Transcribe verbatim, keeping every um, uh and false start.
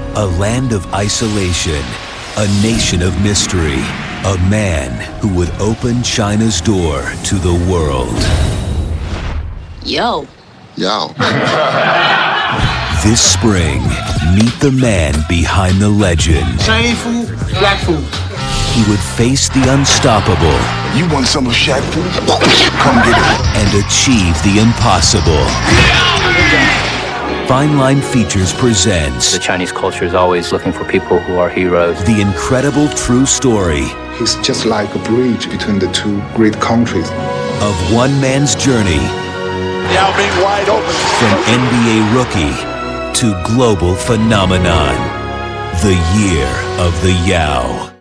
A land of isolation, a nation of mystery, a man who would open China's door to the world. Yo. Yo. This spring, meet the man behind the legend. Chinese food, black food. He would face the unstoppable. You want some of Shaq food? Come get it. And achieve the impossible. Fine Line Features presents The Chinese culture is always looking for people who are heroes. The incredible true story. He's just like a bridge between the two great countries. Of one man's journey. Yao Ming wide open. From N B A rookie to global phenomenon. The year of the Yao.